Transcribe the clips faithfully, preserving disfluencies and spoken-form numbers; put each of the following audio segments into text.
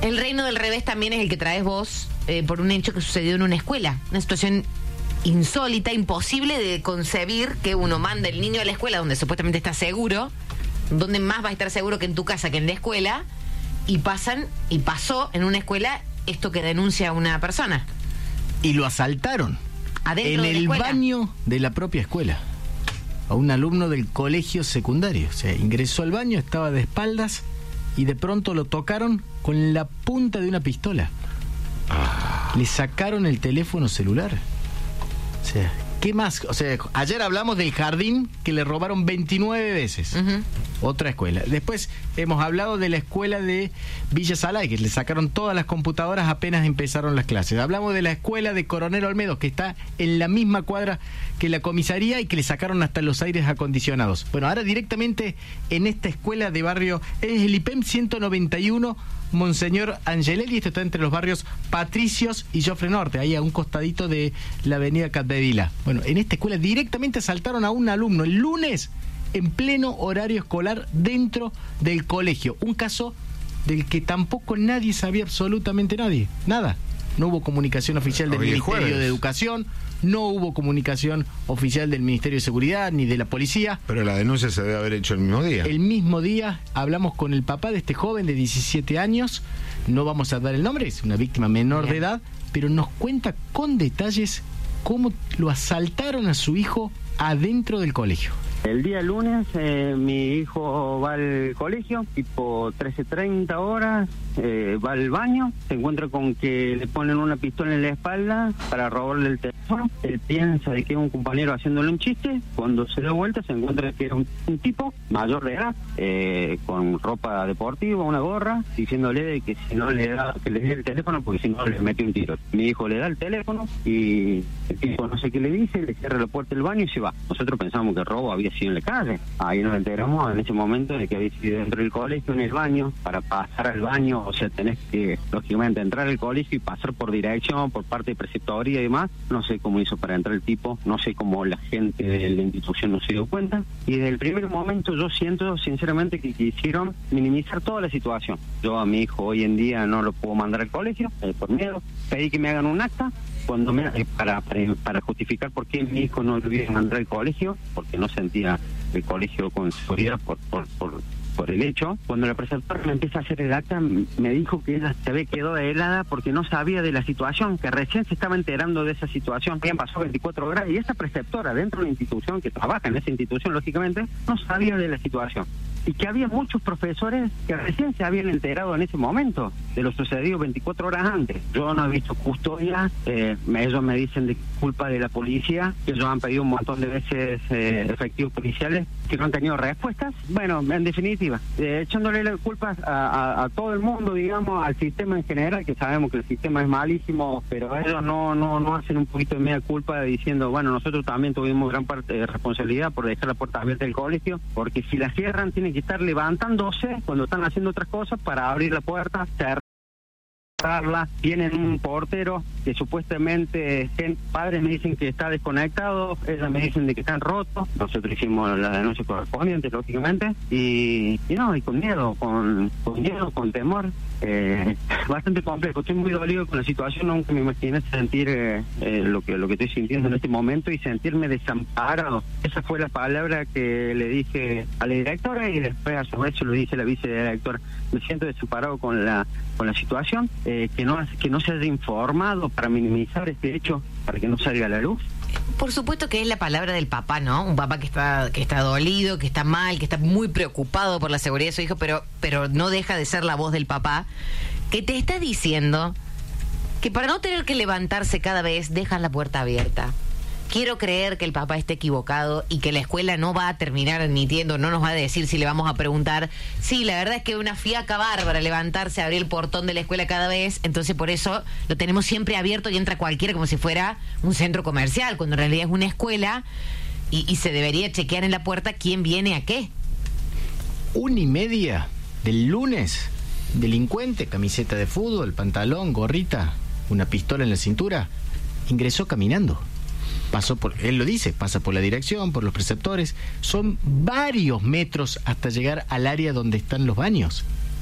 El reino del revés también es el que traes vos eh, por un hecho que sucedió en una escuela. Una situación insólita, imposible de concebir, que uno manda el niño a la escuela donde supuestamente está seguro, donde más va a estar seguro que en tu casa que en la escuela, y pasan, y pasó en una escuela esto que denuncia una persona. Y lo asaltaron Adentro en de la el escuela. baño de la propia escuela. A un alumno del colegio secundario. O sea, ingresó al baño, estaba de espaldas y de pronto lo tocaron con la punta de una pistola. Ah. Le sacaron el teléfono celular. O sea, ¿qué más? O sea, ayer hablamos del jardín que le robaron veintinueve veces. Uh-huh. Otra escuela. Después hemos hablado de la escuela de Villa Salay, que le sacaron todas las computadoras apenas empezaron las clases. Hablamos de la escuela de Coronel Olmedo, que está en la misma cuadra que la comisaría y que le sacaron hasta los aires acondicionados. Bueno, ahora directamente en esta escuela de barrio, es el I P E M ciento noventa y uno, Monseñor Angelelli. Esto está entre los barrios Patricios y Jofre Norte, ahí a un costadito de la avenida Capdevila. Bueno, en esta escuela directamente asaltaron a un alumno el lunes en pleno horario escolar dentro del colegio. Un caso del que tampoco nadie sabía, absolutamente nadie. Nada. No hubo comunicación oficial del Hoy Ministerio jueves. de Educación, no hubo comunicación oficial del Ministerio de Seguridad ni de la policía. Pero la denuncia se debe haber hecho el mismo día. El mismo día hablamos con el papá de este joven de diecisiete años, no vamos a dar el nombre, es una víctima menor Bien. de edad, pero nos cuenta con detalles cómo lo asaltaron a su hijo adentro del colegio. El día lunes eh, mi hijo va al colegio, tipo trece treinta horas, eh, va al baño, se encuentra con que le ponen una pistola en la espalda para robarle el teléfono. Él piensa de que es un compañero haciéndole un chiste. Cuando se da vuelta se encuentra que era un, un tipo mayor de edad, eh, con ropa deportiva, una gorra, diciéndole de que si no le da, que le dé el teléfono porque si no le mete un tiro. Mi hijo le da el teléfono y el tipo no sé qué le dice, le cierra la puerta del baño y se va. Nosotros pensamos que el robo había sido en la calle. Ahí nos enteramos en ese momento de que había sido dentro del colegio, en el baño. Para pasar al baño, o sea, tenés que, lógicamente, entrar al colegio y pasar por dirección, por parte de preceptoría y demás. No sé cómo hizo para entrar el tipo, no sé cómo la gente de la institución no se dio cuenta. Y desde el primer momento yo siento, sinceramente, que quisieron minimizar toda la situación. Yo a mi hijo hoy en día no lo puedo mandar al colegio, eh, por miedo. Pedí que me hagan un acta cuando me, eh, para, para, para justificar por qué mi hijo no lo iba a mandar al colegio, porque no sentía el colegio con seguridad por, por, por, por el hecho. Cuando la preceptora me empieza a hacer el acta, me dijo que ella se había quedado helada porque no sabía de la situación, que recién se estaba enterando de esa situación. Habían pasado veinticuatro horas y esa preceptora dentro de la institución, que trabaja en esa institución, lógicamente, no sabía de la situación. Y que había muchos profesores que recién se habían enterado en ese momento de lo sucedido veinticuatro horas antes. Yo no he visto custodia, eh, ellos me dicen de culpa de la policía, que ellos han pedido un montón de veces eh, efectivos policiales que no han tenido respuestas. Bueno, en definitiva, eh, echándole las culpas a, a, a todo el mundo, digamos, al sistema en general, que sabemos que el sistema es malísimo, pero ellos no no no hacen un poquito de media culpa diciendo, bueno, nosotros también tuvimos gran parte de responsabilidad por dejar la puerta abierta del colegio, porque si la cierran tienen que estar levantándose cuando están haciendo otras cosas para abrir la puerta, cerrarla. Tienen un portero que supuestamente gente, padres me dicen que está desconectado, ellas me dicen de que están rotos. Nosotros hicimos la denuncia correspondiente, lógicamente, y, y no, y con miedo, con, con miedo, con temor. Eh, bastante complejo. Estoy muy dolido con la situación, nunca me imaginé sentir eh, eh, lo que lo que estoy sintiendo en este momento y sentirme desamparado. Esa fue la palabra que le dije a la directora y después a su vez se lo dice la vicedirectora. Me siento desamparado con la con la situación, eh, que no que no se haya informado para minimizar este hecho, para que no salga a la luz. Por supuesto que es la palabra del papá, ¿no? Un papá que está que está dolido, que está mal, que está muy preocupado por la seguridad de su hijo, pero pero no deja de ser la voz del papá, que te está diciendo que para no tener que levantarse cada vez, dejan la puerta abierta. Quiero creer que el papá esté equivocado y que la escuela no va a terminar admitiendo, no nos va a decir si le vamos a preguntar. Sí, la verdad es que una fiaca bárbara levantarse, abrir el portón de la escuela cada vez, entonces por eso lo tenemos siempre abierto y entra cualquiera como si fuera un centro comercial, cuando en realidad es una escuela y, y se debería chequear en la puerta quién viene a qué. Una y media del lunes, delincuente, camiseta de fútbol, pantalón, gorrita, una pistola en la cintura, ingresó caminando. Pasó por, él lo dice, pasa por la dirección, por los preceptores. Son varios metros hasta llegar al área donde están los baños.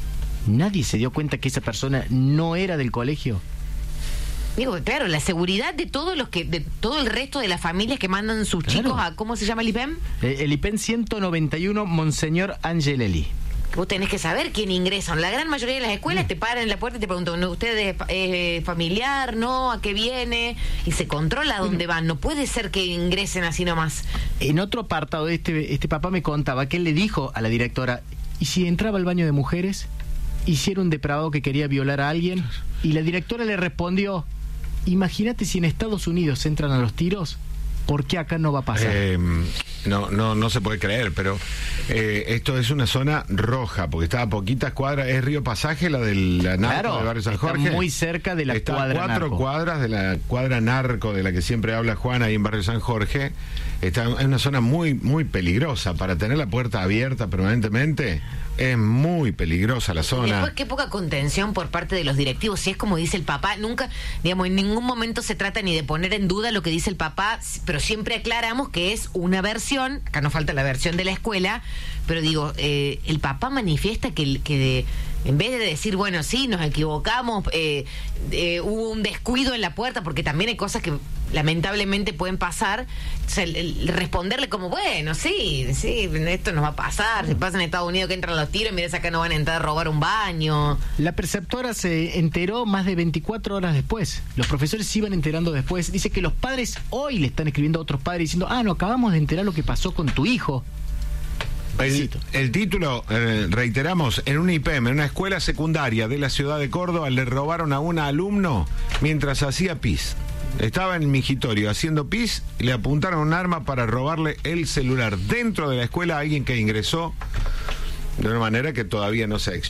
nadie se dio cuenta que esa persona no era del colegio. Digo, claro, la seguridad de todos los que, de todo el resto de las familias que mandan sus Claro. chicos a, ¿cómo se llama el I P E M? Eh, el I P E M ciento noventa y uno, Monseñor Angelelli. Vos tenés que saber quién ingresa. La gran mayoría de las escuelas te paran en la puerta y te preguntan, ¿no, ¿usted es eh, familiar? ¿No? ¿A qué viene? Y se controla a dónde van. No puede ser que ingresen así nomás. En otro apartado, este, este papá me contaba que él le dijo a la directora, ¿y si entraba al baño de mujeres? ¿Y si era un depravado que quería violar a alguien? Y la directora le respondió, imagínate si en Estados Unidos entran a los tiros, ¿por qué acá no va a pasar? Eh, no, no, no se puede creer, pero eh, esto es una zona roja, porque está a poquitas cuadras, es Río Pasaje, la de la narco Claro, de Barrio San está Jorge. muy cerca de la está cuadra a cuatro narco. cuadras de la cuadra narco de la que siempre habla Juan ahí en Barrio San Jorge. Está en una zona muy, muy peligrosa. Para tener la puerta abierta permanentemente, es muy peligrosa la zona. Después, qué poca contención por parte de los directivos. Si es como dice el papá, nunca, digamos, en ningún momento se trata ni de poner en duda lo que dice el papá, pero siempre aclaramos que es una versión, acá nos falta la versión de la escuela, pero digo, eh, el papá manifiesta que, que de, en vez de decir, bueno, sí, nos equivocamos, eh, eh, hubo un descuido en la puerta, porque también hay cosas que lamentablemente pueden pasar, o sea, el, el responderle como, bueno, sí, sí, esto nos va a pasar, si pasa en Estados Unidos que entran los tiros, mirá, acá no van a entrar a robar un baño. La preceptora se enteró más de veinticuatro horas después. Los profesores se iban enterando después. Dice que los padres hoy le están escribiendo a otros padres diciendo, ah, no, acabamos de enterar lo que pasó con tu hijo. El, el título, eh, reiteramos, en un I P E M, en una escuela secundaria de la ciudad de Córdoba, le robaron a un alumno mientras hacía pis. Estaba en el mingitorio haciendo pis y le apuntaron un arma para robarle el celular dentro de la escuela a alguien que ingresó de una manera que todavía no se ha explicado.